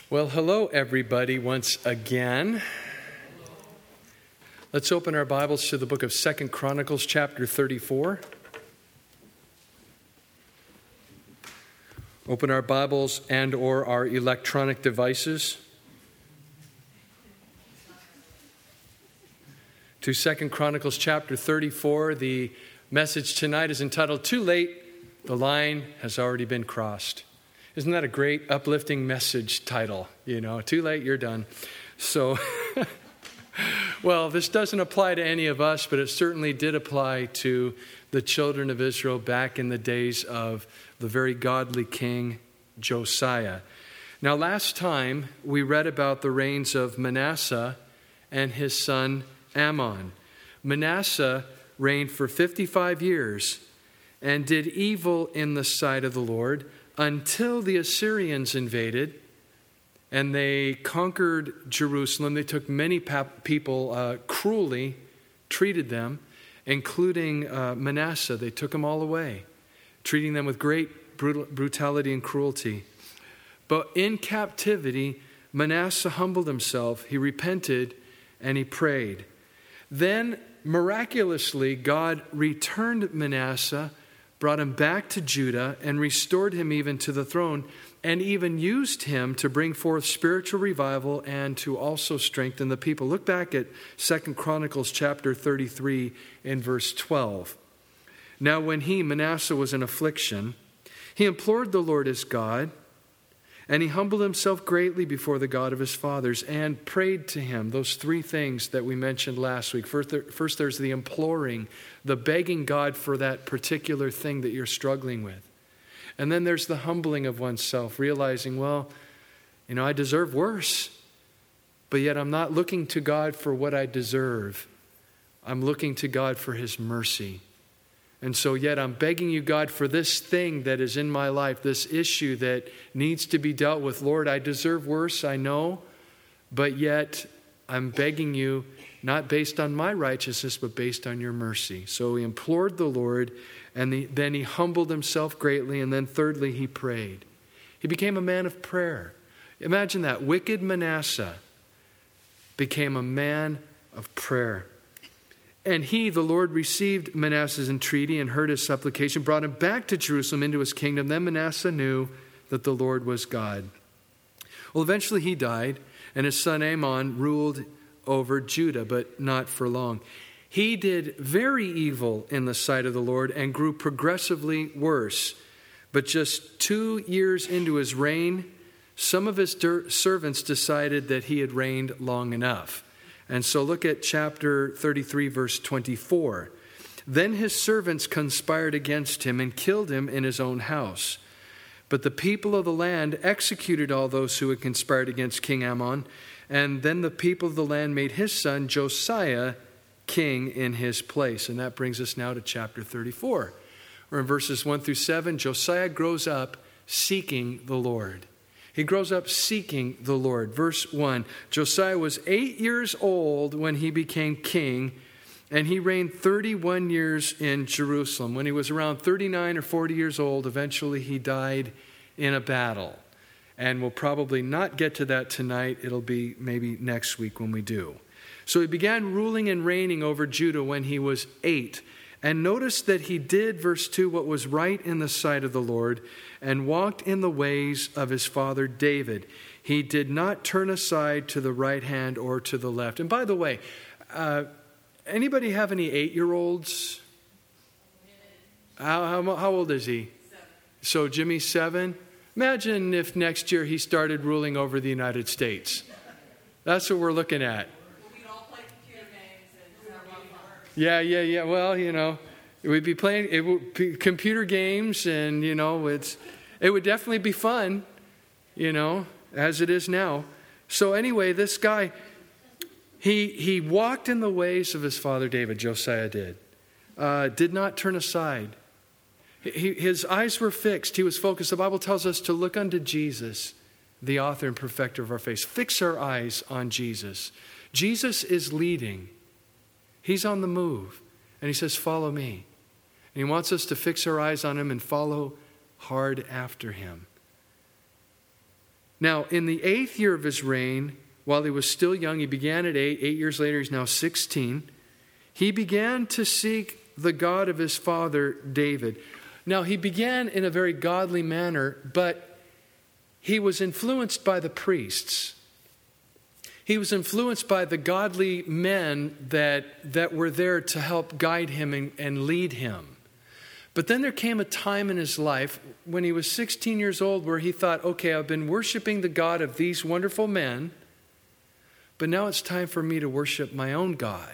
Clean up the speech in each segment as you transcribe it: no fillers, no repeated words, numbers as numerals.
Well, hello everybody once again. Let's open our Bibles to the book of 2 Chronicles chapter 34. Open our Bibles and or our electronic devices to 2 Chronicles chapter 34. The message tonight is entitled, Too Late, the Line Has Already Been Crossed. Isn't that a great, uplifting message title? You know, too late, you're done. So, well, this doesn't apply to any of us, but it certainly did apply to the children of Israel back in the days of the very godly king Josiah. Now, last time we read about the reigns of Manasseh and his son Amon. Manasseh reigned for 55 years and did evil in the sight of the Lord, until the Assyrians invaded and they conquered Jerusalem. They took many people, cruelly treated them, including Manasseh. They took them all away, treating them with great brutality and cruelty. But in captivity, Manasseh humbled himself, he repented, and he prayed. Then, miraculously, God returned Manasseh, brought him back to Judah, and restored him even to the throne, and even used him to bring forth spiritual revival and to also strengthen the people. Look back at 2 Chronicles chapter 33 in verse 12. Now when Manasseh, was in affliction, he implored the Lord his God, and he humbled himself greatly before the God of his fathers and prayed to him. Those three things that we mentioned last week. First, there's the imploring, the begging God for that particular thing that you're struggling with. And then there's the humbling of oneself, realizing, well, I deserve worse. But yet I'm not looking to God for what I deserve. I'm looking to God for his mercy. And so yet I'm begging you, God, for this thing that is in my life, this issue that needs to be dealt with. Lord, I deserve worse, I know, but yet I'm begging you, not based on my righteousness, but based on your mercy. So he implored the Lord, and then he humbled himself greatly, and then thirdly, he prayed. He became a man of prayer. Imagine that. Wicked Manasseh became a man of prayer. And the Lord, received Manasseh's entreaty and heard his supplication, brought him back to Jerusalem into his kingdom. Then Manasseh knew that the Lord was God. Well, eventually he died, and his son Amon ruled over Judah, but not for long. He did very evil in the sight of the Lord and grew progressively worse. But just 2 years into his reign, some of his servants decided that he had reigned long enough. And so look at chapter 33, verse 24. Then his servants conspired against him and killed him in his own house. But the people of the land executed all those who had conspired against King Amon. And then the people of the land made his son Josiah king in his place. And that brings us now to chapter 34. Where in verses 1 through 7, Josiah grows up seeking the Lord. He grows up seeking the Lord. Verse 1, Josiah was 8 years old when he became king, and he reigned 31 years in Jerusalem. When he was around 39 or 40 years old, eventually he died in a battle. And we'll probably not get to that tonight. It'll be maybe next week when we do. So he began ruling and reigning over Judah when he was 8. And notice that he did, verse 2, what was right in the sight of the Lord, and walked in the ways of his father David. He did not turn aside to the right hand or to the left. And by the way, anybody have any 8-year-olds? How old is he? 7. So Jimmy's 7. Imagine if next year he started ruling over the United States. That's what we're looking at. We'd all play computer games and have a lot of fun. Yeah. Well, we'd be playing computer games, and it would definitely be fun, as it is now. So anyway, this guy, he walked in the ways of his father David. Josiah did not turn aside. His eyes were fixed. He was focused. The Bible tells us to look unto Jesus, the author and perfecter of our faith. Fix our eyes on Jesus. Jesus is leading. He's on the move. And he says, follow me. And he wants us to fix our eyes on him and follow hard after him. Now, in the 8th year of his reign, while he was still young, he began at 8. 8 years later, he's now 16. He began to seek the God of his father David. Now, he began in a very godly manner, but he was influenced by the priests. He was influenced by the godly men that were there to help guide him and lead him. But then there came a time in his life when he was 16 years old where he thought, okay, I've been worshiping the God of these wonderful men, but now it's time for me to worship my own God.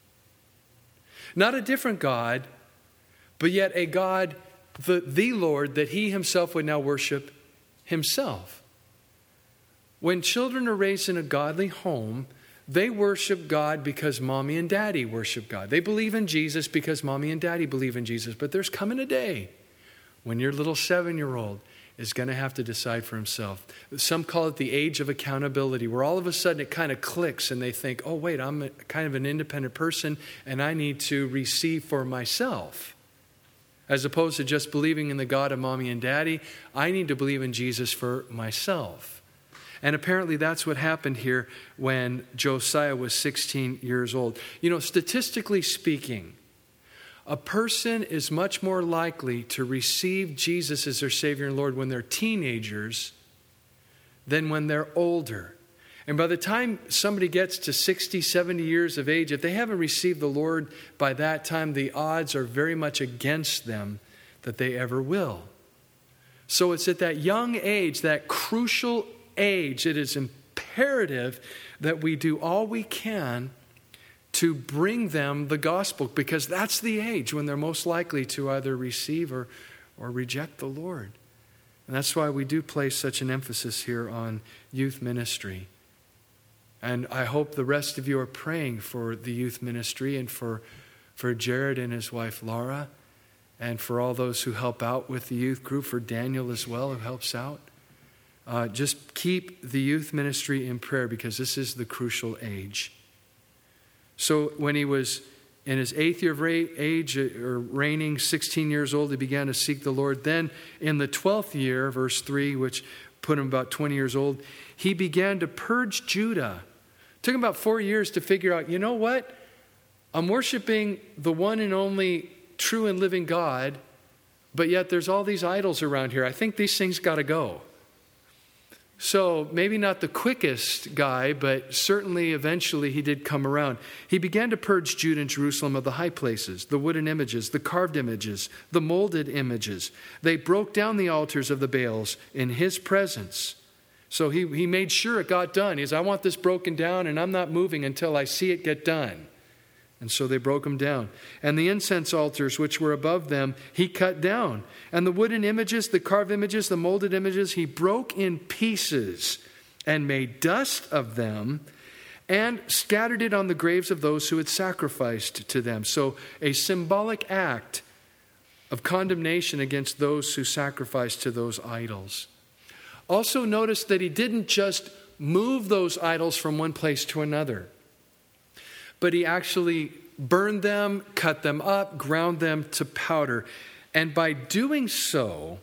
Not a different God, but yet a God, the Lord, that he himself would now worship himself. When children are raised in a godly home, they worship God because mommy and daddy worship God. They believe in Jesus because mommy and daddy believe in Jesus. But there's coming a day when your little 7-year-old is going to have to decide for himself. Some call it the age of accountability, where all of a sudden it kind of clicks and they think, oh, wait, I'm kind of an independent person and I need to receive for myself. As opposed to just believing in the God of mommy and daddy, I need to believe in Jesus for myself. And apparently that's what happened here when Josiah was 16 years old. You know, statistically speaking, a person is much more likely to receive Jesus as their Savior and Lord when they're teenagers than when they're older. And by the time somebody gets to 60, 70 years of age, if they haven't received the Lord by that time, the odds are very much against them that they ever will. So it's at that young age, that crucial age, it is imperative that we do all we can to bring them the gospel, because that's the age when they're most likely to either receive or reject the Lord. And that's why we do place such an emphasis here on youth ministry. And I hope the rest of you are praying for the youth ministry and for Jared and his wife Laura, and for all those who help out with the youth group, for Daniel as well who helps out. Just keep the youth ministry in prayer, because this is the crucial age. So when he was in his 8th year of age, or reigning, 16 years old, he began to seek the Lord. Then in the 12th year, verse 3, which put him about 20 years old, he began to purge Judah. It took him about 4 years to figure out, you know what? I'm worshiping the one and only true and living God, but yet there's all these idols around here. I think these things got to go. So maybe not the quickest guy, but certainly eventually he did come around. He began to purge Judah and Jerusalem of the high places, the wooden images, the carved images, the molded images. They broke down the altars of the Baals in his presence. So he made sure it got done. He said, I want this broken down, and I'm not moving until I see it get done. And so they broke them down. And the incense altars which were above them, he cut down. And the wooden images, the carved images, the molded images, he broke in pieces and made dust of them and scattered it on the graves of those who had sacrificed to them. So a symbolic act of condemnation against those who sacrificed to those idols. Also notice that he didn't just move those idols from one place to another, but he actually burned them, cut them up, ground them to powder. And by doing so,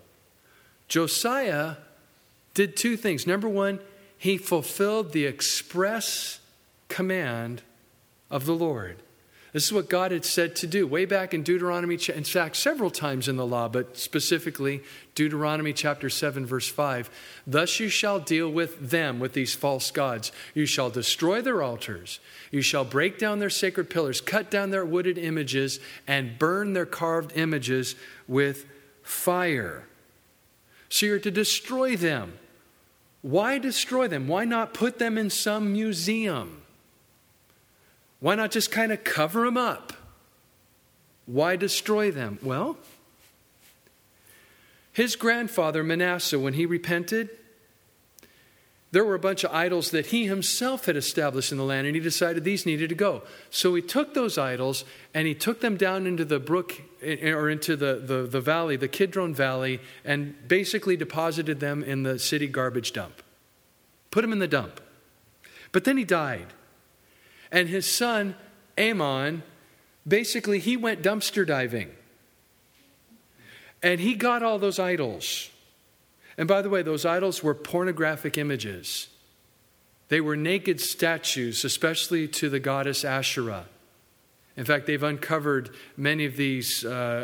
Josiah did two things. Number one, he fulfilled the express command of the Lord. This is what God had said to do way back in Deuteronomy, in fact, several times in the law, but specifically Deuteronomy chapter 7, verse 5. Thus you shall deal with them, with these false gods. You shall destroy their altars. You shall break down their sacred pillars, cut down their wooded images, and burn their carved images with fire. So you're to destroy them. Why destroy them? Why not put them in some museum? Why not just kind of cover them up? Why destroy them? Well, his grandfather Manasseh, when he repented, there were a bunch of idols that he himself had established in the land, and he decided these needed to go. So he took those idols and he took them down into the brook, or into the valley, the Kidron Valley, and basically deposited them in the city garbage dump. Put them in the dump. But then he died. And his son, Amon, basically he went dumpster diving. And he got all those idols. And by the way, those idols were pornographic images. They were naked statues, especially to the goddess Asherah. In fact, they've uncovered many of these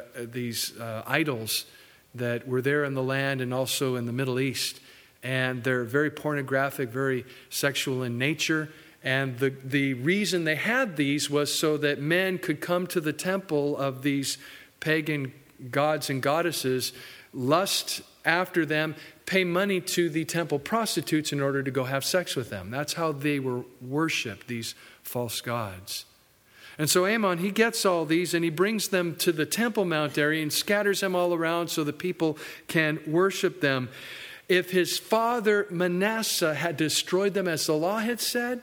idols that were there in the land and also in the Middle East. And they're very pornographic, very sexual in nature. And the reason they had these was so that men could come to the temple of these pagan gods and goddesses, lust after them, pay money to the temple prostitutes in order to go have sex with them. That's how they were worshipped, these false gods. And so Amon, he gets all these and he brings them to the Temple Mount area and scatters them all around so the people can worship them. If his father Manasseh had destroyed them as the law had said,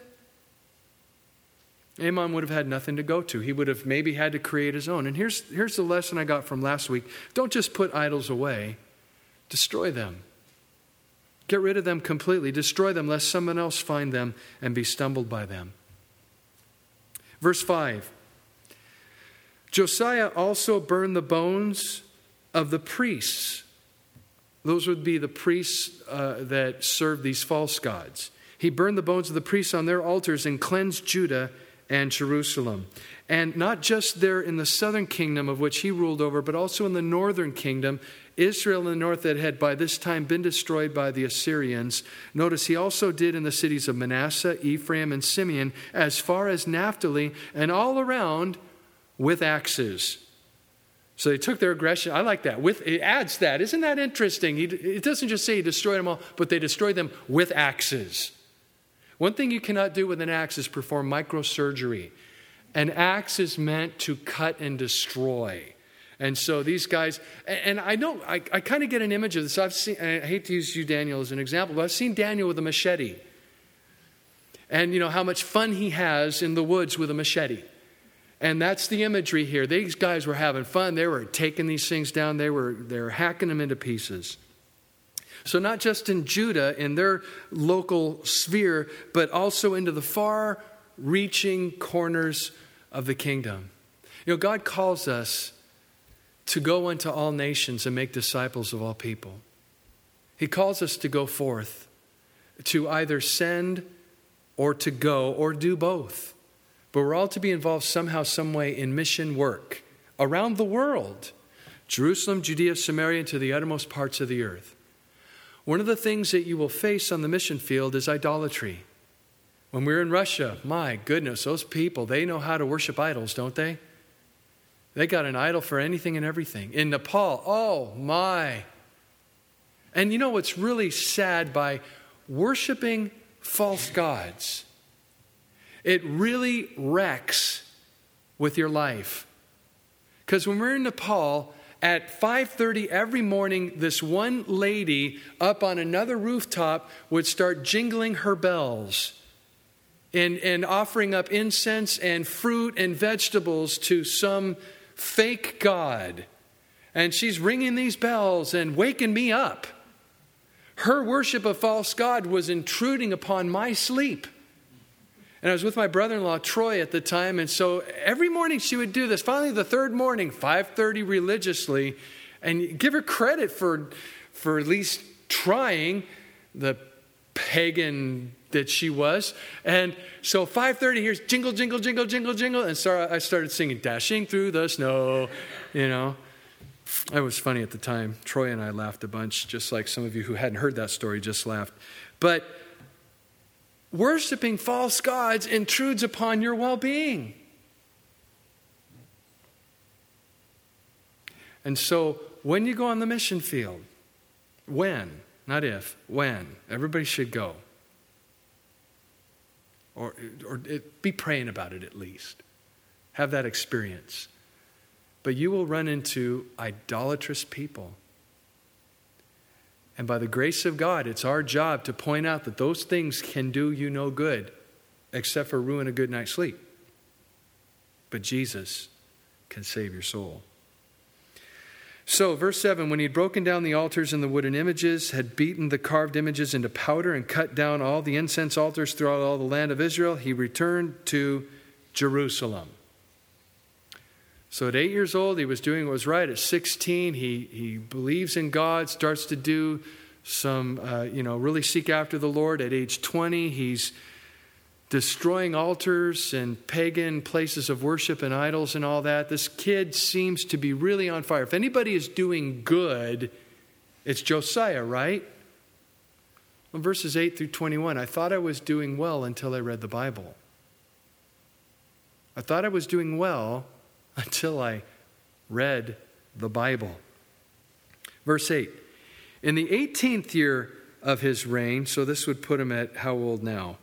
Amon would have had nothing to go to. He would have maybe had to create his own. And here's the lesson I got from last week. Don't just put idols away. Destroy them. Get rid of them completely. Destroy them lest someone else find them and be stumbled by them. Verse 5. Josiah also burned the bones of the priests. Those would be the priests that served these false gods. He burned the bones of the priests on their altars and cleansed Judah and Jerusalem. And not just there in the southern kingdom of which he ruled over, but also in the northern kingdom, Israel in the north that had by this time been destroyed by the Assyrians. Notice he also did in the cities of Manasseh, Ephraim, and Simeon, as far as Naphtali, and all around with axes. So they took their aggression. I like that. It adds that. Isn't that interesting? It doesn't just say he destroyed them all, but they destroyed them with axes. One thing you cannot do with an axe is perform microsurgery. An axe is meant to cut and destroy. And so these guys, and I know, I kind of get an image of this. I've seen, I hate to use you, Daniel, as an example, but I've seen Daniel with a machete. And you know how much fun he has in the woods with a machete. And that's the imagery here. These guys were having fun. They were taking these things down. They were hacking them into pieces. So not just in Judah, in their local sphere, but also into the far-reaching corners of the kingdom. You know, God calls us to go unto all nations and make disciples of all people. He calls us to go forth, to either send or to go or do both. But we're all to be involved somehow, some way in mission work around the world. Jerusalem, Judea, Samaria, and to the uttermost parts of the earth. One of the things that you will face on the mission field is idolatry. When we were in Russia, my goodness, those people, they know how to worship idols, don't they? They got an idol for anything and everything. In Nepal, oh my. And you know what's really sad by worshiping false gods? It really wrecks with your life. Because when we're in Nepal, at 5:30 every morning, this one lady up on another rooftop would start jingling her bells and offering up incense and fruit and vegetables to some fake god. And she's ringing these bells and waking me up. Her worship of false god was intruding upon my sleep. And I was with my brother-in-law, Troy, at the time. And so every morning she would do this. Finally, the third morning, 5:30 religiously. And give her credit for at least trying, the pagan that she was. And so 5:30, here's jingle, jingle, jingle, jingle, jingle. And so I started singing, Dashing Through the Snow, you know. It was funny at the time. Troy and I laughed a bunch, just like some of you who hadn't heard that story just laughed. But worshiping false gods intrudes upon your well-being. And so when you go on the mission field, when, not if, when, everybody should go. Or be praying about it at least. Have that experience. But you will run into idolatrous people. And by the grace of God, it's our job to point out that those things can do you no good, except for ruin a good night's sleep. But Jesus can save your soul. So, verse 7, when he had broken down the altars and the wooden images, had beaten the carved images into powder and cut down all the incense altars throughout all the land of Israel, he returned to Jerusalem. So at 8 years old, he was doing what was right. At 16, he believes in God, starts to do really seek after the Lord. At age 20, he's destroying altars and pagan places of worship and idols and all that. This kid seems to be really on fire. If anybody is doing good, it's Josiah, right? Well, verses 8 through 21, I thought I was doing well until I read the Bible. I thought I was doing well until I read the Bible. Verse 8, in the 18th year of his reign, so this would put him at how old now?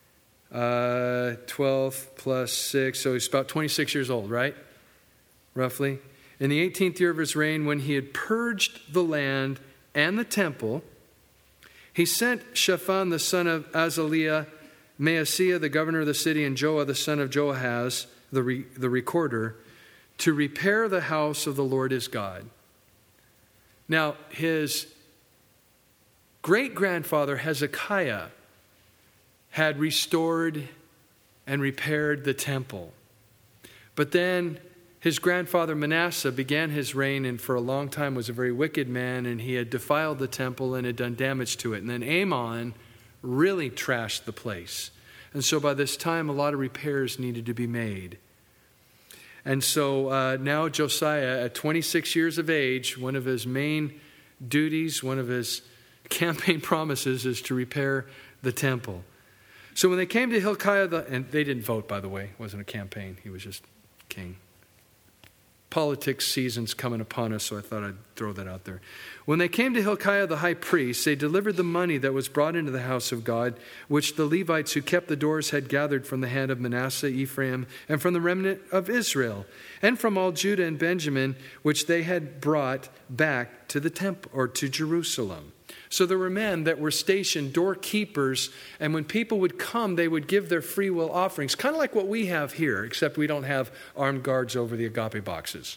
12 plus 6, so he's about 26 years old, right? Roughly. In the 18th year of his reign, when he had purged the land and the temple, he sent Shaphan the son of Azaliah, Maaseiah the governor of the city, and Joah the son of Joahaz, the recorder, to repair the house of the Lord his God. Now, his great-grandfather Hezekiah had restored and repaired the temple. But then his grandfather Manasseh began his reign and for a long time was a very wicked man, and he had defiled the temple and had done damage to it. And then Amon really trashed the place. And so by this time, a lot of repairs needed to be made. And so now Josiah, at 26 years of age, one of his main duties, one of his campaign promises is to repair the temple. So when they came to Hilkiah, and they didn't vote, by the way. It wasn't a campaign. He was just king. Politics season's coming upon us, so I thought I'd throw that out there. When they came to Hilkiah the high priest, they delivered the money that was brought into the house of God, which the Levites who kept the doors had gathered from the hand of Manasseh, Ephraim, and from the remnant of Israel, and from all Judah and Benjamin, which they had brought back to the temple or to Jerusalem. So there were men that were stationed doorkeepers, and when people would come, they would give their free will offerings, kind of like what we have here, except we don't have armed guards over the agape boxes.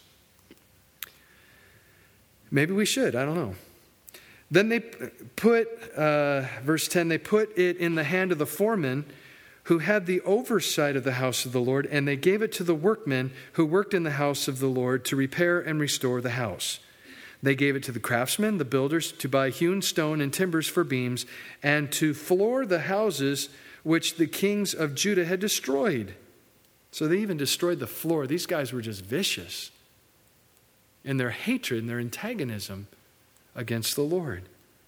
Maybe we should, I don't know. Then they put, verse 10, they put it in the hand of the foreman who had the oversight of the house of the Lord, and they gave it to the workmen who worked in the house of the Lord to repair and restore the house. They gave it to the craftsmen, the builders, to buy hewn stone and timbers for beams, and to floor the houses which the kings of Judah had destroyed. So they even destroyed the floor. These guys were just vicious in their hatred and their antagonism against the Lord.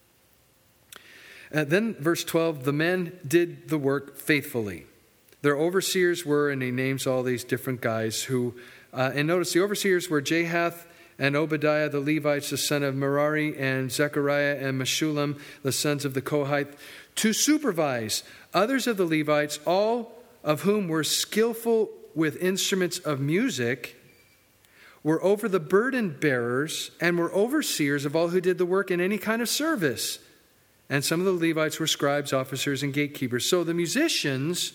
Then, verse 12, the men did the work faithfully. Their overseers were, and he names all these different guys who, and notice the overseers were Jahath and Obadiah the Levites, the son of Merari, and Zechariah and Meshullam, the sons of the Kohath, to supervise others of the Levites, all of whom were skillful with instruments of music, were over the burden bearers, and were overseers of all who did the work in any kind of service. And some of the Levites were scribes, officers, and gatekeepers. So the musicians,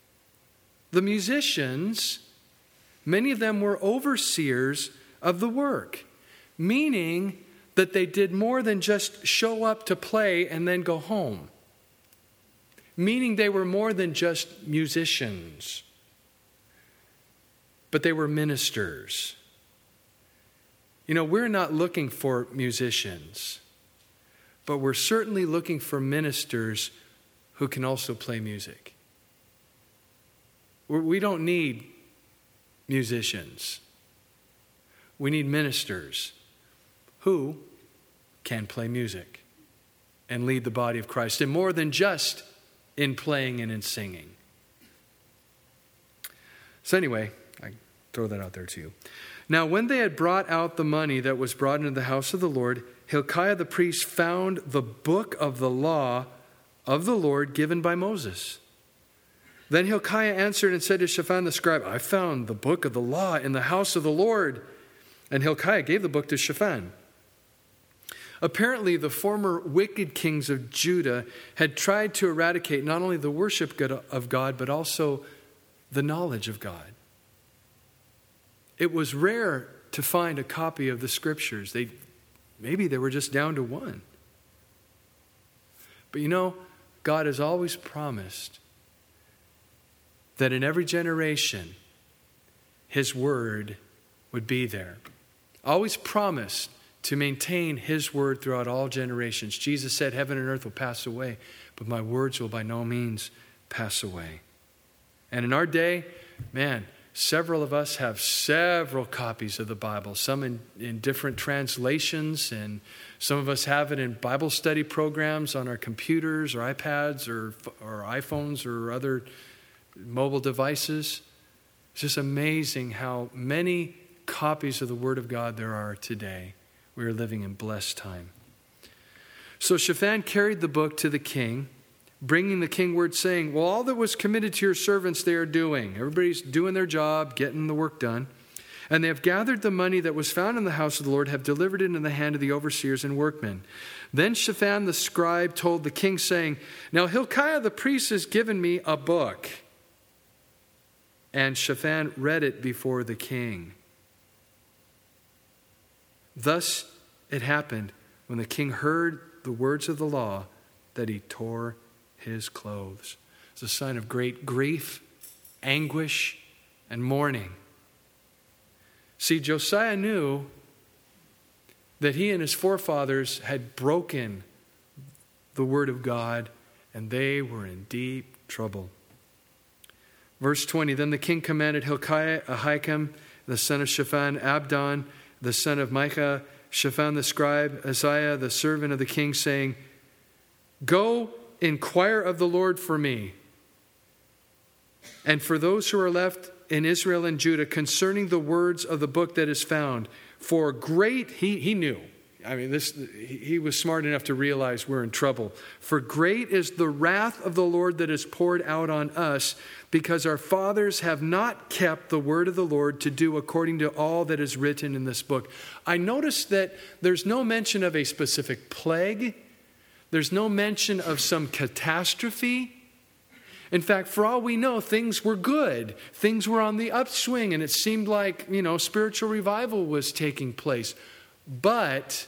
many of them were overseers of the work, meaning that they did more than just show up to play and then go home. Meaning they were more than just musicians, but they were ministers. You know, we're not looking for musicians, but we're certainly looking for ministers who can also play music. We don't need musicians. We need ministers who can play music and lead the body of Christ, and more than just in playing and in singing. So anyway, I throw that out there to you. Now, when they had brought out the money that was brought into the house of the Lord, Hilkiah the priest found the book of the law of the Lord given by Moses. Then Hilkiah answered and said to Shaphan the scribe, I found the book of the law in the house of the Lord. And Hilkiah gave the book to Shaphan. Apparently, the former wicked kings of Judah had tried to eradicate not only the worship of God, but also the knowledge of God. It was rare to find a copy of the scriptures. Maybe they were just down to one. But you know, God has always promised that in every generation, His word would be there. Always promised to maintain his word throughout all generations. Jesus said, heaven and earth will pass away, but my words will by no means pass away. And in our day, man, several of us have several copies of the Bible, some in different translations, and some of us have it in Bible study programs on our computers or iPads or iPhones or other mobile devices. It's just amazing how many copies of the Word of God there are today. We are living in blessed time. So Shaphan carried the book to the king, bringing the king word saying, well, all that was committed to your servants they are doing. Everybody's doing their job, getting the work done. And they have gathered the money that was found in the house of the Lord, have delivered it into the hand of the overseers and workmen. Then Shaphan the scribe told the king, saying, now Hilkiah the priest has given me a book. And Shaphan read it before the king. Thus it happened, when the king heard the words of the law, that he tore his clothes. It's a sign of great grief, anguish, and mourning. See, Josiah knew that he and his forefathers had broken the word of God, and they were in deep trouble. Verse 20, then the king commanded Hilkiah, Ahikam, the son of Shaphan, Abdon, the son of Micah, Shaphan the scribe, Isaiah, the servant of the king, saying, go inquire of the Lord for me and for those who are left in Israel and Judah concerning the words of the book that is found. For great, he knew. I mean, he was smart enough to realize we're in trouble. For great is the wrath of the Lord that is poured out on us, because our fathers have not kept the word of the Lord to do according to all that is written in this book. I noticed that there's no mention of a specific plague. There's no mention of some catastrophe. In fact, for all we know, things were good. Things were on the upswing, and it seemed like, spiritual revival was taking place. But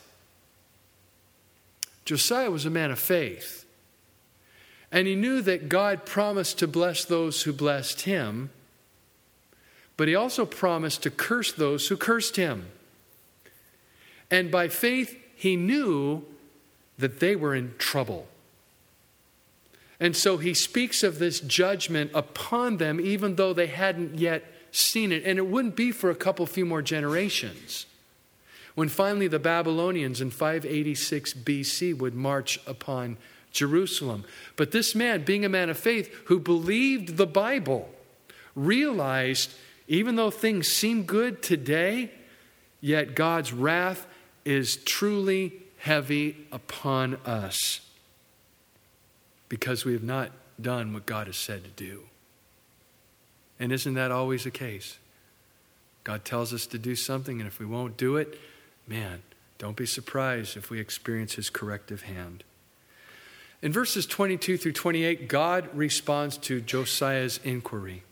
Josiah was a man of faith. And he knew that God promised to bless those who blessed him, but he also promised to curse those who cursed him. And by faith, he knew that they were in trouble. And so he speaks of this judgment upon them, even though they hadn't yet seen it. And it wouldn't be for a few more generations, when finally the Babylonians in 586 BC would march upon Jerusalem. But this man, being a man of faith who believed the Bible, realized even though things seem good today, yet God's wrath is truly heavy upon us, because we have not done what God has said to do. And isn't that always the case? God tells us to do something, and if we won't do it, man, don't be surprised if we experience his corrective hand. In verses 22 through 28, God responds to Josiah's inquiry.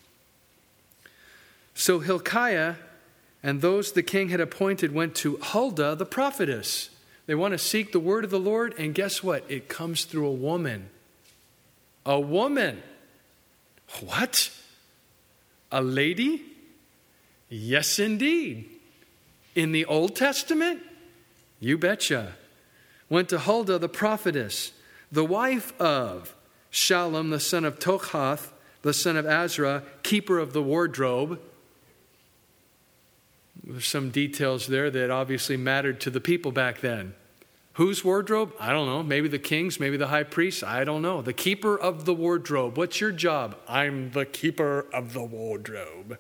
So Hilkiah and those the king had appointed went to Huldah the prophetess. They want to seek the word of the Lord, and guess what? It comes through a woman. A woman. What? A lady? Yes, indeed. In the Old Testament? You betcha. Went to Huldah the prophetess, the wife of Shallum, the son of Tochath, the son of Azra, keeper of the wardrobe. There's some details there that obviously mattered to the people back then. Whose wardrobe? I don't know. Maybe the king's, maybe the high priest. I don't know. The keeper of the wardrobe. What's your job? I'm the keeper of the wardrobe.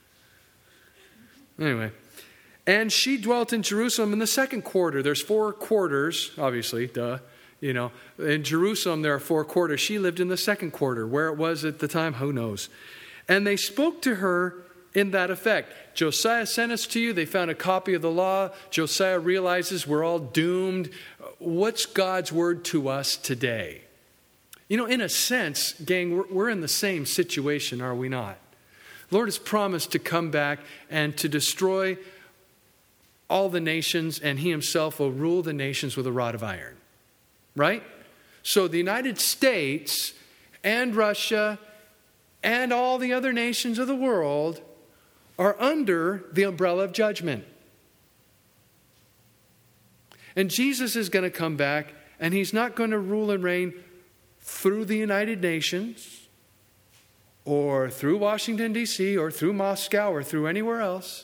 Anyway. And she dwelt in Jerusalem in the second quarter. There's 4 quarters, obviously, duh. In Jerusalem there are 4 quarters. She lived in the second quarter. Where it was at the time, who knows? And they spoke to her in that effect. Josiah sent us to you. They found a copy of the law. Josiah realizes we're all doomed. What's God's word to us today? In a sense, gang, we're in the same situation, are we not? The Lord has promised to come back and to destroy all the nations, and he himself will rule the nations with a rod of iron. Right? So the United States and Russia and all the other nations of the world are under the umbrella of judgment. And Jesus is going to come back, and he's not going to rule and reign through the United Nations or through Washington, D.C., or through Moscow or through anywhere else.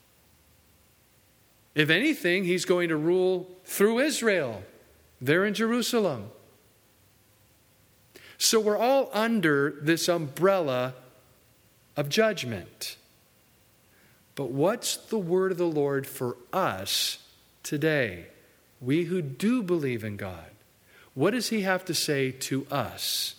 If anything, he's going to rule through Israel, there in Jerusalem. So we're all under this umbrella of judgment. But what's the word of the Lord for us today? We who do believe in God. What does he have to say to us?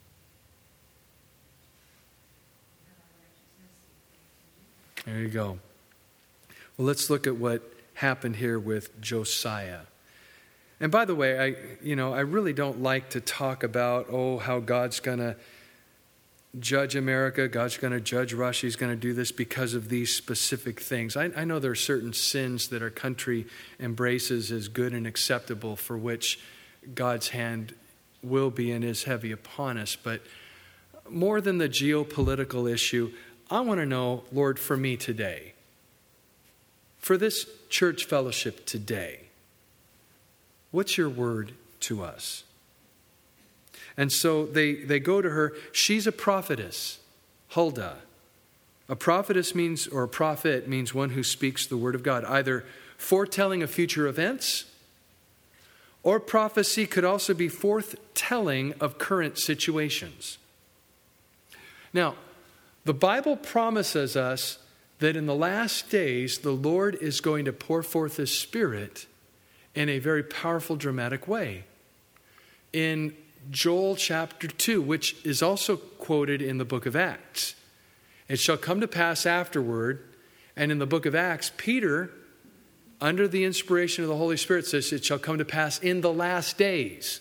There you go. Well, let's look at what happened here with Josiah. And by the way, I really don't like to talk about, how God's going to judge America, God's going to judge Russia, he's going to do this because of these specific things. I know there are certain sins that our country embraces as good and acceptable, for which God's hand will be and is heavy upon us. But more than the geopolitical issue, I want to know, Lord, for me today, for this church fellowship today, what's your word to us? And so they go to her. She's a prophetess, Huldah. A prophetess means, or a prophet means one who speaks the word of God, either foretelling of future events, or prophecy could also be foretelling of current situations. Now, the Bible promises us that in the last days, the Lord is going to pour forth his Spirit in a very powerful, dramatic way. In Joel chapter 2, which is also quoted in the book of Acts. It shall come to pass afterward, and in the book of Acts, Peter, under the inspiration of the Holy Spirit, says it shall come to pass in the last days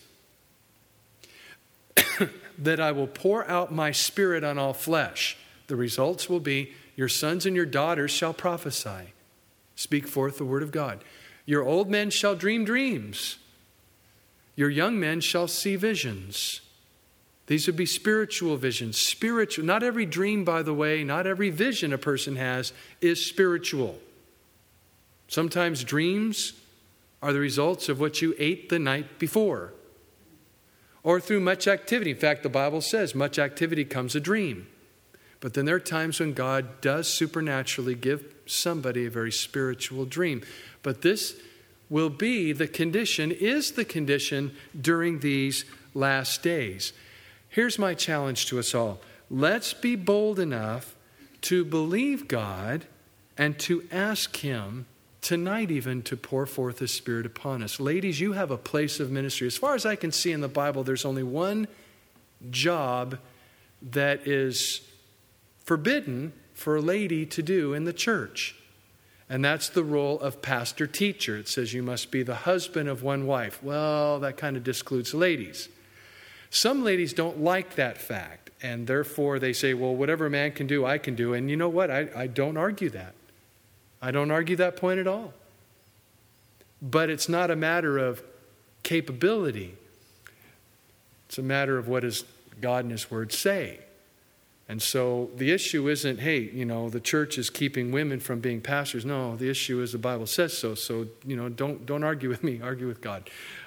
that I will pour out my Spirit on all flesh. The results will be your sons and your daughters shall prophesy, speak forth the word of God. Your old men shall dream dreams. Your young men shall see visions. These would be spiritual visions. Spiritual. Not every dream, by the way, not every vision a person has is spiritual. Sometimes dreams are the results of what you ate the night before, or through much activity. In fact, the Bible says much activity comes a dream. But then there are times when God does supernaturally give somebody a very spiritual dream. But this will be the condition, is the condition during these last days. Here's my challenge to us all. Let's be bold enough to believe God and to ask him tonight even to pour forth his Spirit upon us. Ladies, you have a place of ministry. As far as I can see in the Bible, there's only one job that is forbidden for a lady to do in the church. And that's the role of pastor-teacher. It says you must be the husband of one wife. Well, that kind of excludes ladies. Some ladies don't like that fact, and therefore they say, well, whatever a man can do, I can do. And you know what? I don't argue that. I don't argue that point at all. But it's not a matter of capability. It's a matter of what does God and his word say. And so the issue isn't, hey, the church is keeping women from being pastors. No, the issue is the Bible says so. So, don't argue with me, argue with God.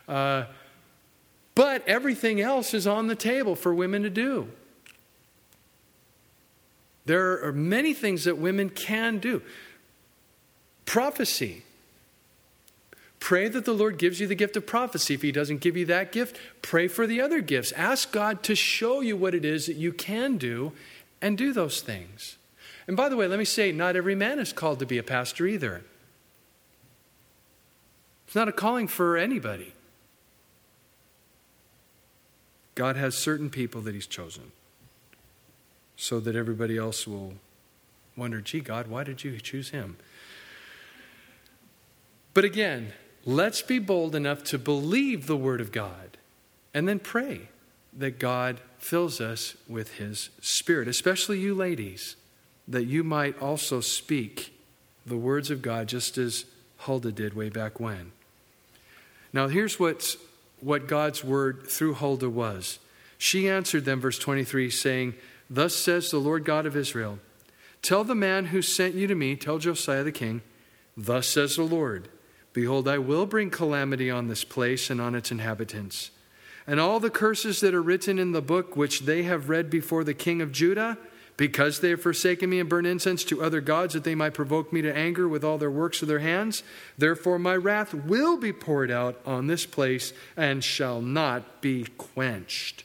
But everything else is on the table for women to do. There are many things that women can do. Prophecy. Pray that the Lord gives you the gift of prophecy. If he doesn't give you that gift, pray for the other gifts. Ask God to show you what it is that you can do and do those things. And by the way, let me say, not every man is called to be a pastor either. It's not a calling for anybody. God has certain people that he's chosen so that everybody else will wonder, gee, God, why did you choose him? But again, let's be bold enough to believe the word of God and then pray that God fills us with his Spirit, especially you ladies, that you might also speak the words of God just as Huldah did way back when. Now here's what God's word through Huldah was. She answered them, verse 23, saying, thus says the Lord God of Israel, tell the man who sent you to me, tell Josiah the king, thus says the Lord, Behold, I will bring calamity on this place and on its inhabitants. And all the curses that are written in the book which they have read before the king of Judah, because they have forsaken me and burned incense to other gods, that they might provoke me to anger with all their works of their hands. Therefore my wrath will be poured out on this place and shall not be quenched.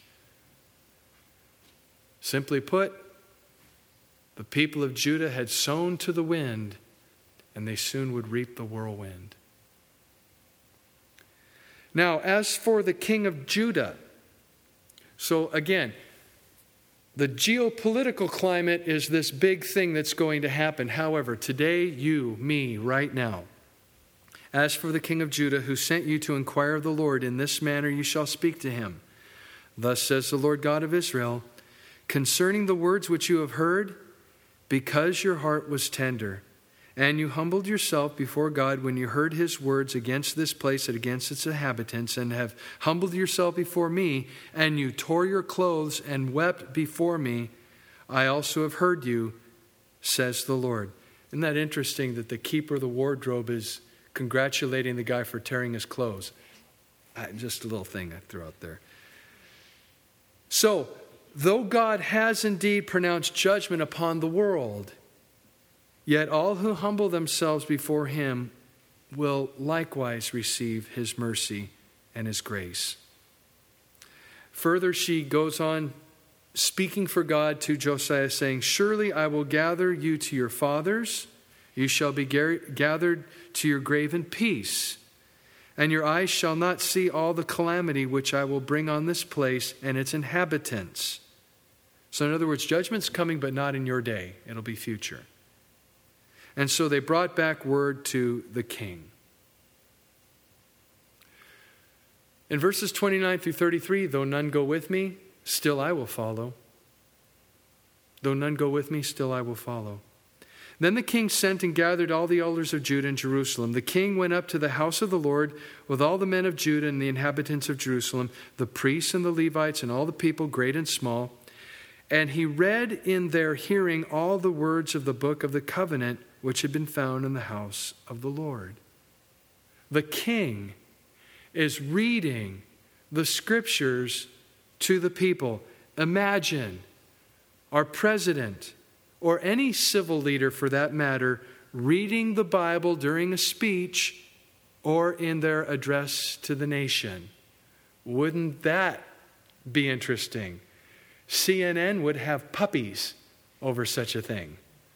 Simply put, the people of Judah had sown to the wind, and they soon would reap the whirlwind. Now, as for the king of Judah, so again, the geopolitical climate is this big thing that's going to happen. However, today, you, me, right now, as for the king of Judah, who sent you to inquire of the Lord, in this manner you shall speak to him. Thus says the Lord God of Israel, concerning the words which you have heard, because your heart was tender, and you humbled yourself before God when you heard his words against this place and against its inhabitants, and have humbled yourself before me, and you tore your clothes and wept before me, I also have heard you, says the Lord. Isn't that interesting that the keeper of the wardrobe is congratulating the guy for tearing his clothes? Just a little thing I threw out there. So, though God has indeed pronounced judgment upon the world, yet all who humble themselves before him will likewise receive his mercy and his grace. Further, she goes on speaking for God to Josiah, saying, surely I will gather you to your fathers. You shall be gathered to your grave in peace. And your eyes shall not see all the calamity which I will bring on this place and its inhabitants. So in other words, judgment's coming, but not in your day. It'll be future. And so they brought back word to the king. In verses 29 through 33, though none go with me, still I will follow. Though none go with me, still I will follow. Then the king sent and gathered all the elders of Judah and Jerusalem. The king went up to the house of the Lord with all the men of Judah and the inhabitants of Jerusalem, the priests and the Levites and all the people, great and small. And he read in their hearing all the words of the book of the covenant which had been found in the house of the Lord. The king is reading the scriptures to the people. Imagine our president, or any civil leader for that matter, reading the Bible during a speech or in their address to the nation. Wouldn't that be interesting? CNN would have puppies over such a thing.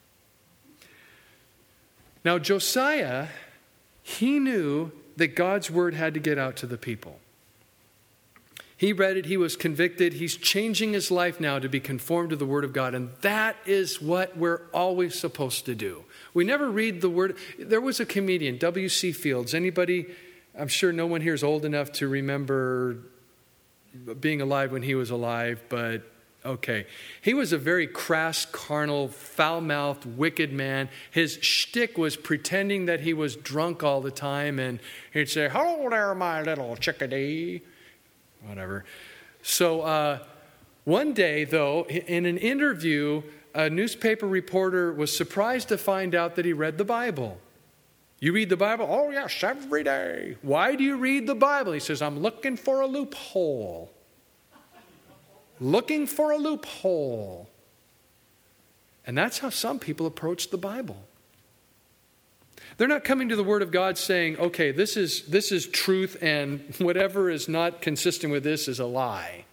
Now, Josiah, he knew that God's word had to get out to the people. He read it, he was convicted, he's changing his life now to be conformed to the word of God, and that is what we're always supposed to do. We never read the word. There was a comedian, W.C. Fields. Anybody, I'm sure no one here is old enough to remember being alive when he was alive, but okay. He was a very crass, carnal, foul-mouthed, wicked man. His shtick was pretending that he was drunk all the time, and he'd say, "Hello there, my little chickadee." Whatever. So one day, though, in an interview, a newspaper reporter was surprised to find out that he read the Bible. You read the Bible? Oh, yes, every day. Why do you read the Bible? He says, I'm looking for a loophole. Looking for a loophole. And that's how some people approach the Bible. They're not coming to the Word of God saying, okay, this is truth, and whatever is not consistent with this is a lie.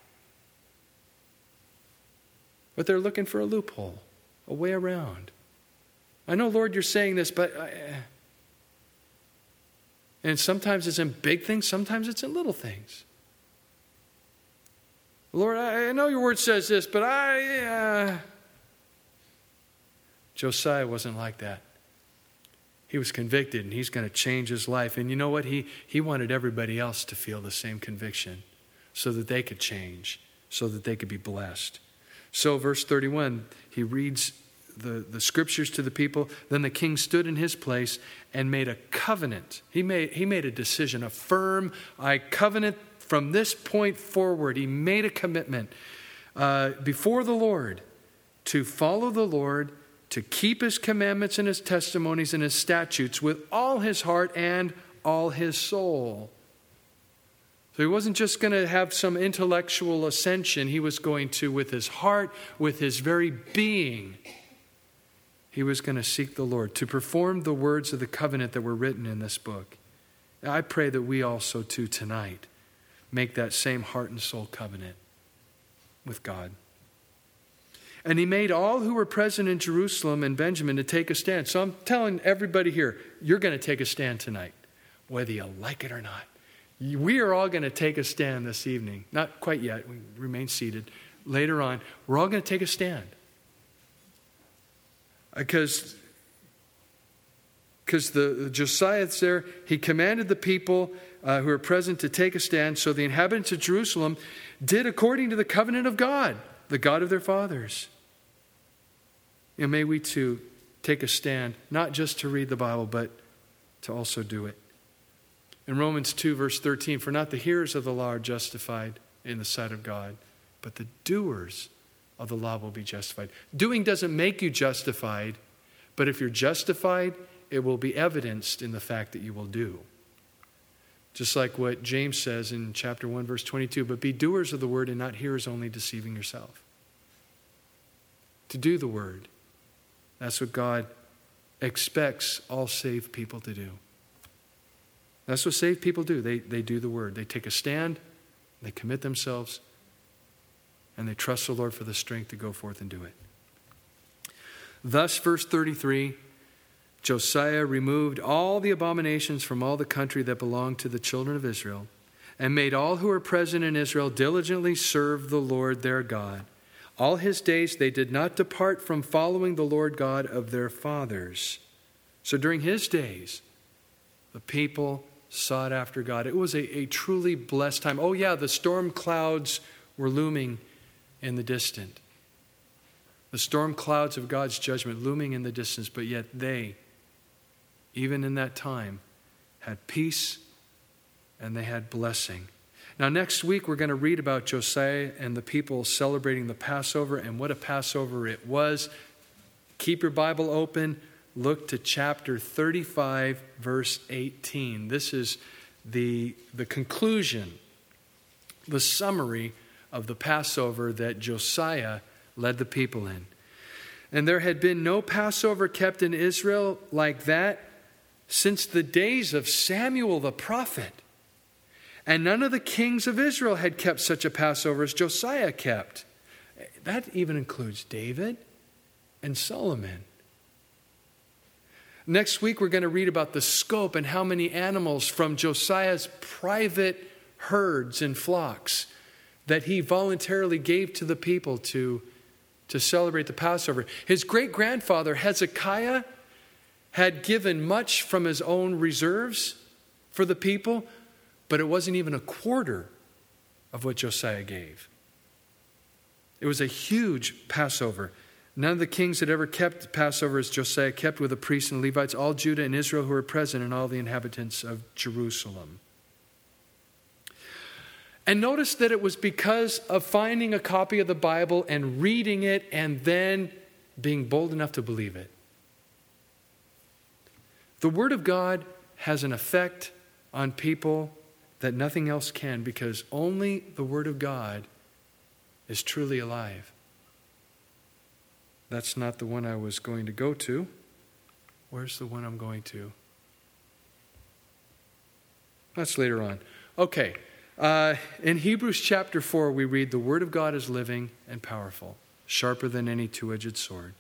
But they're looking for a loophole, a way around. I know, Lord, you're saying this, but... And sometimes it's in big things, sometimes it's in little things. Lord, I know your word says this, but Josiah wasn't like that. He was convicted, and he's going to change his life. And you know what? He wanted everybody else to feel the same conviction so that they could change, so that they could be blessed. So verse 31, he reads the scriptures to the people. Then the king stood in his place and made a covenant. He made a decision, a firm, I covenant from this point forward. He made a commitment before the Lord to follow the Lord, to keep his commandments and his testimonies and his statutes with all his heart and all his soul. So he wasn't just going to have some intellectual ascension. He was going to, with his heart, with his very being, he was going to seek the Lord to perform the words of the covenant that were written in this book. I pray that we also too tonight make that same heart and soul covenant with God. And he made all who were present in Jerusalem and Benjamin to take a stand. So I'm telling everybody here, you're going to take a stand tonight, whether you like it or not. We are all going to take a stand this evening. Not quite yet. We remain seated. Later on, we're all going to take a stand. Because the Josiah's there, he commanded the people who were present to take a stand. So the inhabitants of Jerusalem did according to the covenant of God, the God of their fathers. And may we too take a stand, not just to read the Bible, but to also do it. In Romans 2, verse 13, for not the hearers of the law are justified in the sight of God, but the doers of the law will be justified. Doing doesn't make you justified, but if you're justified, it will be evidenced in the fact that you will do. Just like what James says in chapter 1, verse 22, but be doers of the word and not hearers only, deceiving yourself. To do the word. That's what God expects all saved people to do. That's what saved people do. They do the word. They take a stand, they commit themselves, and they trust the Lord for the strength to go forth and do it. Thus, verse 33, Josiah removed all the abominations from all the country that belonged to the children of Israel, and made all who were present in Israel diligently serve the Lord their God. All his days they did not depart from following the Lord God of their fathers. So during his days, the people sought after God. It was a truly blessed time. Oh yeah, the storm clouds were looming in the distant. The storm clouds of God's judgment looming in the distance, but yet they, even in that time, had peace and they had blessing. Now next week we're going to read about Josiah and the people celebrating the Passover and what a Passover it was. Keep your Bible open. Look to chapter 35, verse 18. This is the conclusion, the summary of the Passover that Josiah led the people in. And there had been no Passover kept in Israel like that since the days of Samuel the prophet. And none of the kings of Israel had kept such a Passover as Josiah kept. That even includes David and Solomon. Next week, we're going to read about the scope and how many animals from Josiah's private herds and flocks that he voluntarily gave to the people to celebrate the Passover. His great-grandfather, Hezekiah, had given much from his own reserves for the people, but it wasn't even a quarter of what Josiah gave. It was a huge Passover. None of the kings had ever kept Passover as Josiah kept with the priests and Levites, all Judah and Israel who were present, and all the inhabitants of Jerusalem. And notice that it was because of finding a copy of the Bible and reading it and then being bold enough to believe it. The Word of God has an effect on people that nothing else can, because only the Word of God is truly alive. That's not the one I was going to go to. Where's the one I'm going to? That's later on. Okay. In Hebrews chapter 4, we read, the Word of God is living and powerful, sharper than any two-edged sword.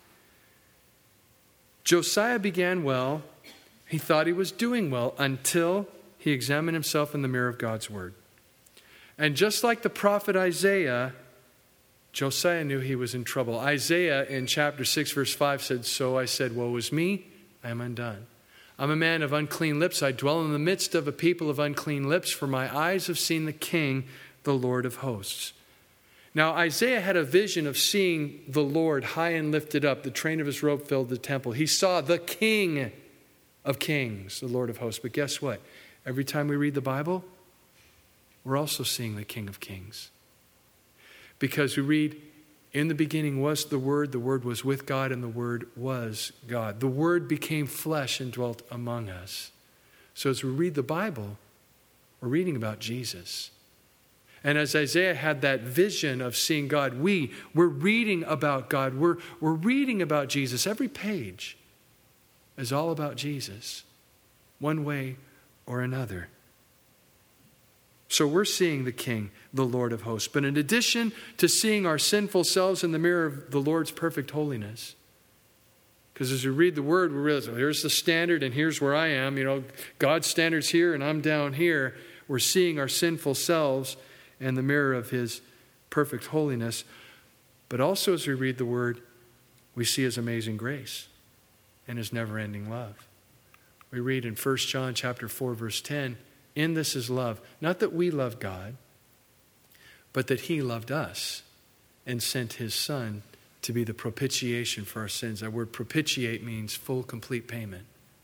Josiah began well. He thought he was doing well until he examined himself in the mirror of God's Word. And just like the prophet Isaiah, Josiah knew he was in trouble. Isaiah in chapter 6, verse 5 said, so I said, woe is me, I am undone. I'm a man of unclean lips. I dwell in the midst of a people of unclean lips, for my eyes have seen the King, the Lord of hosts. Now, Isaiah had a vision of seeing the Lord high and lifted up. The train of his robe filled the temple. He saw the King of kings, the Lord of hosts. But guess what? Every time we read the Bible, we're also seeing the King of kings. Because we read, in the beginning was the Word was with God, and the Word was God. The Word became flesh and dwelt among us. So as we read the Bible, we're reading about Jesus. And as Isaiah had that vision of seeing God, we're reading about God. We're reading about Jesus. Every page is all about Jesus, one way or another. So we're seeing the King, the Lord of hosts. But in addition to seeing our sinful selves in the mirror of the Lord's perfect holiness, because as we read the word, we realize, well, here's the standard and here's where I am. God's standard's here and I'm down here. We're seeing our sinful selves in the mirror of his perfect holiness. But also as we read the word, we see his amazing grace and his never-ending love. We read in 1 John chapter 4, verse 10, in this is love, not that we love God, but that he loved us and sent his Son to be the propitiation for our sins. That word propitiate means full, complete payment.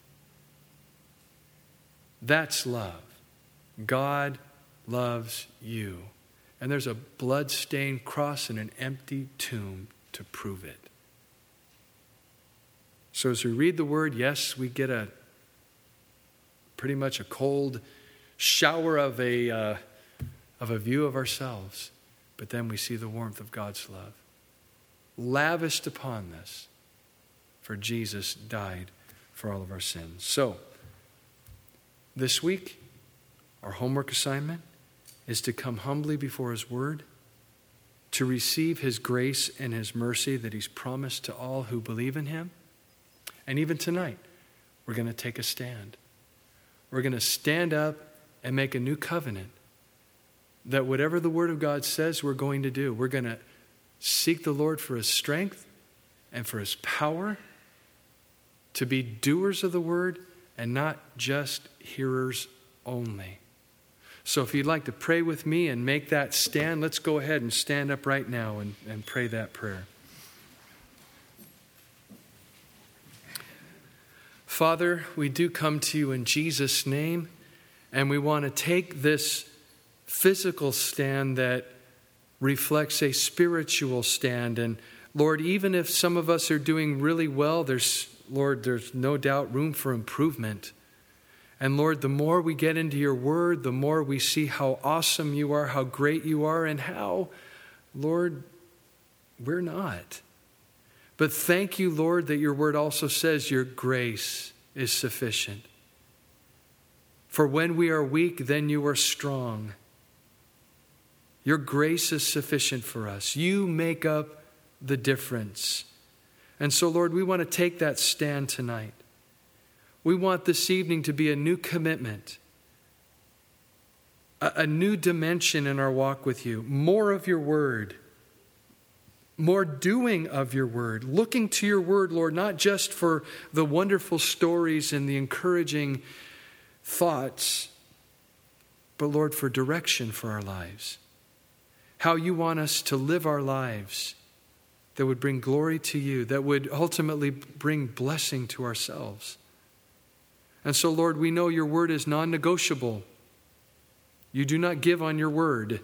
That's love. God loves you. And there's a blood-stained cross and an empty tomb to prove it. So as we read the word, yes, we get pretty much a cold shower of a view of ourselves, but then we see the warmth of God's love lavished upon us, for Jesus died for all of our sins. So this week, our homework assignment is to come humbly before his word, to receive his grace and his mercy that he's promised to all who believe in him. And even tonight, we're going to take a stand. We're going to stand up and make a new covenant that whatever the word of God says we're going to do, we're going to seek the Lord for his strength and for his power to be doers of the word and not just hearers only. So if you'd like to pray with me and make that stand, let's go ahead and stand up right now and pray that prayer. Father, we do come to you in Jesus' name, and we want to take this physical stand that reflects a spiritual stand. And Lord, even if some of us are doing really well, there's no doubt room for improvement. And Lord, the more we get into your word, the more we see how awesome you are, how great you are, and how, Lord, we're not. But thank you, Lord, that your word also says your grace is sufficient. For when we are weak, then you are strong. Your grace is sufficient for us. You make up the difference. And so, Lord, we want to take that stand tonight. We want this evening to be a new commitment, a new dimension in our walk with you. More of your word, more doing of your word, looking to your word, Lord, not just for the wonderful stories and the encouraging thoughts, but Lord, for direction for our lives. How you want us to live our lives that would bring glory to you, that would ultimately bring blessing to ourselves. And so, Lord, we know your word is non-negotiable. You do not give on your word.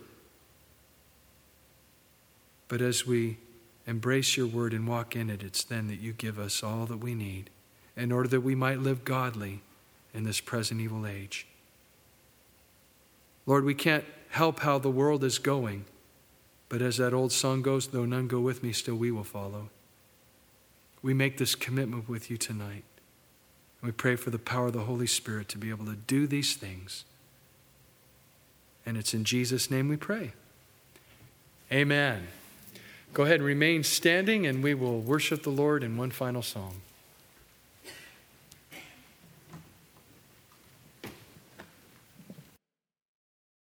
But as we embrace your word and walk in it, it's then that you give us all that we need in order that we might live godly in this present evil age. Lord, we can't help how the world is going, but as that old song goes, though none go with me, still we will follow. We make this commitment with you tonight. We pray for the power of the Holy Spirit to be able to do these things. And it's in Jesus' name we pray. Amen. Go ahead and remain standing, and we will worship the Lord in one final song.